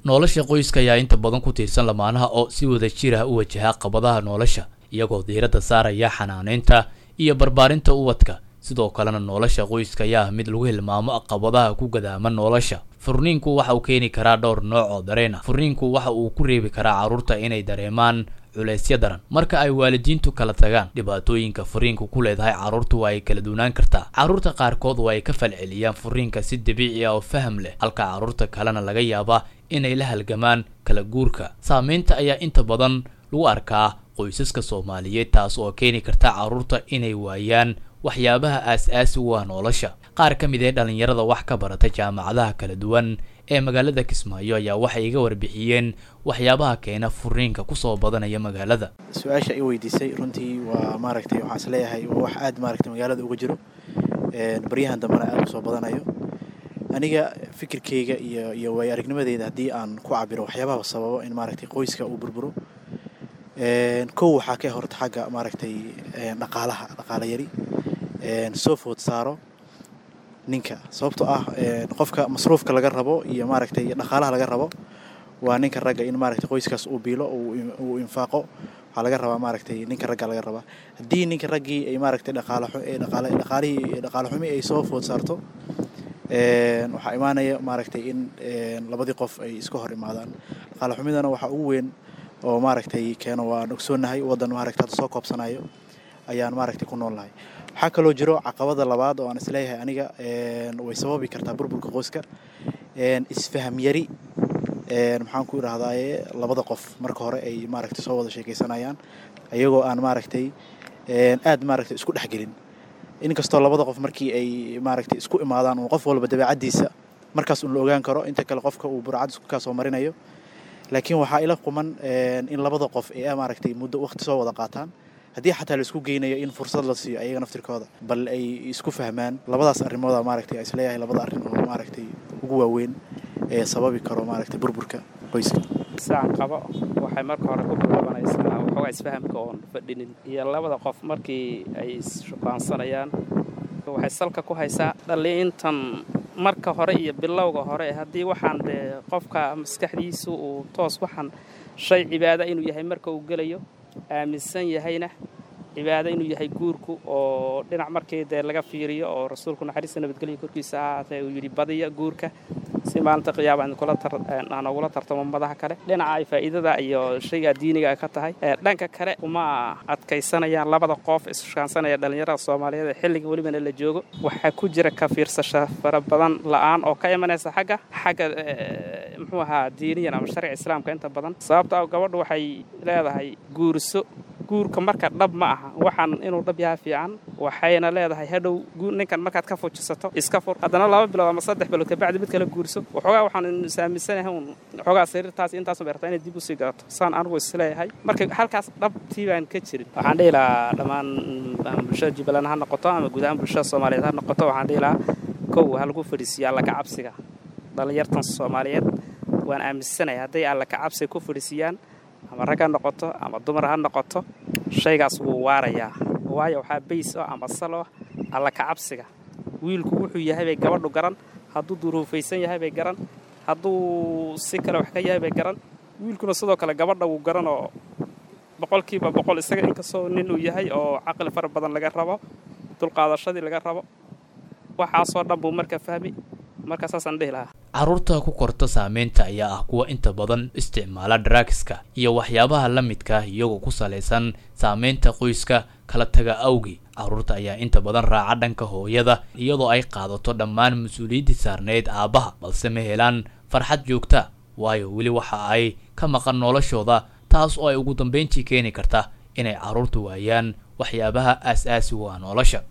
nolosha qoyska ayaa inta badan ku tiirsan lamaanaha oo si wada jir ah u wajaha caqabadaha nolosha iyagoo diiradda saaraya xanaaneynta iyo barbaarinta ubadka sidoo kalena nolosha qoyska ayaa mid lagu hilmaamo caqabadaha ku gadaama nolosha furniinku waxa uu keeni karaa dhowr nooc oo dareen ah furniinku waxa uu ku reebi karaa carruurta inay dareemaan culeysyo daran marka ay waalidiintu kala tagaan dhibaatooyinka furiinku ku leedahay carruurtu waa ay kala duwanaan kartaa carruurta qaarkood waa ay ka falceliyaan furiinka si dabiici ah oo faham leh halka carruurta kalena laga yaabaa inay la halgamaan kala guurka saameynta ayaa inta badan lagu arkaa qoysaska Soomaaliyeed taas oo keeni karta carruurta inay waayaan waxyaabaha aasaasi u ah nolosha qaar ka mid ah dhalinyarada wax ka barata jaamacadaha kala duwan ee magaalada Kismaayo ayaa waxay iga warbixiyeen waxyaabaha keena furiinka ku soo badanaya magaalada su'aasha ay weydiisay runtii waa maaragtay waxaan isleeyahay wax aad maaragtay magaalada uga jiro bariyahan dambana aad u soo badanayo aniga fikirkeyga iyo way aragnimadeeda hadii aan ku cabiro waxyaabaha sababo in maaragtay qoyska uu burburo kow waxa ka horta xagga maaragtay dhaqaale yari soo food saaro ninka sababtoo ah qofka masruufka laga rabo iyo maaragtay dhaqaalaha laga rabo waa ninka ragga in maaragtay qoyskaas uu biilo uu infaaqo waxa laga rabaa maaragtay ninka ragga laga rabaa hadii ninka raggii ay maaragtay dhaqaale xumi ay soo food saarto waxa imaanaya maaragtay in labadii qof ay iska hor imaadaan dhaqaale xumidana waxa ugu weyn oo maaragtay keeno waan ogsoonahay wadan maaragtay soo koobsanayo ayaan maaragtay ku noolahay waxa kale oo jiro caqabada labaad oo aan isleeyahay aniga way sababi kartaa burburka qoyska isfaham yari maxaan ku iraahdaaye labada qof marka hore ay maaragtay soo wada sheekaysanayaan ayagoo aan maaragtay aad maaragtay isku dhaxgelin inkastoo labada qof markii ay maaragtay isku imaadaan oo qof walba dabeecadiisa markaas uu la ogaan karo inta kale qofka uu burcad isku ka soo marinayo laakiin waxa ila quman in labada qof ay maaragtay muddo waqti soo wada qaataan hadii xataa la isku geynayo in fursad la siiyo ayaga naftirkooda bal ay isku fahmaan labadaas arrimooda maaragtay ay isleeyahay labada arrin oo maaragtay ugu waaweyn ee sababi karo maaragtay burburka qoyska saan qabo waxay marka hore ku bilaabanaysaa waxa isfahamka oo fadhinin iyo labada qof markii ay isqaansanayaan waxay salka ku haysaa dhaliintan marka hore iyo bilowga hore hadii waxaan qofka maskaxdiisu uu toos waxaan shay cibaado inuu yahay marka uu galayo aaminsan yahayna cibaado inuu yahay guurku oo dhinac markii laga fiiriyo oo rasuulku naxariista nabadgelyo korkiisa ahaatay uu yiri badiya guurka si maanta qiyaabaan kula tartamo madaxa kale dhinaca ay faa'iidada iyo shayga diiniga ka tahay dhanka kale uma adkaysanayaan labada qof ishaansanaya dhalinyarada Soomaaliyeed xilliga waliba la joogo waxa ku jira ka fiirsasho fara badan la'aan oo ka imanaysa xagga muxuu ahaa diiniyan ama sharci islaamka inta badan sababtoo gabadhu waxay leedahay guurka marka dhab ma aha waxaan inuu dhab yahay fiican waxayna leedahay hadhow ninkan markaad ka fujisato iska fur hadana 2 bilood ama 3 bilood ka bacdi mid kale guurso waxoogaa waxaan saamisanahay waxoogaa sariirtaas intaas u beertaa inay dib u sii gaato saan anigu isleeyahay marka halkaas dhabtii baan ka jirin waxaan dheelaa dhamaan bulshada Jubbaland ha noqoto ama guud ahaan bulshada Soomaaliyeed ha noqoto waxaan dheelaa kow hal ku fadhiisiyaa la ka cabsiga dhalinyartan Soomaaliyeed waan aaminsanahay haday alla ka cabsi ku fadhiisiyaan ama rag ha noqoto ama dumar ha noqoto shaygaas wuu waarayaa waayo waxa beys ama salo alla ka cabsiga wiilku wuxuu yahay bay gabadhu garan hadduu duruufaysan yahay bay garan hadduu si kale wax ka yahay bay garan wiilkuna sidoo kale gabadha uu garan oo boqolkiiba boqol isaga in ka soo nin uu yahay oo aqal far badan laga rabo dulqaadashadii laga rabo waxa soo dhan buu marka fahmi marka saasan dhihi carruurta ku korta saameynta ayaa ah kuwa inta badan isticmaala drugska iyo waxyaabaha la midka iyagoo ku saleysan saameynta qoyska kala taga awgi carruurta ayaa inta badan raaca dhanka hooyada iyadoo ay qaadato dhammaan mas'uuliyadda saarneed aabaha balse ma helaan farxad joogta waayo wali waxa ay ka maqan noloshooda taas oo ay ugu dambeyntii keeni karta inay carruurtu waayaan waxyaabaha aasaasi u ah nolosha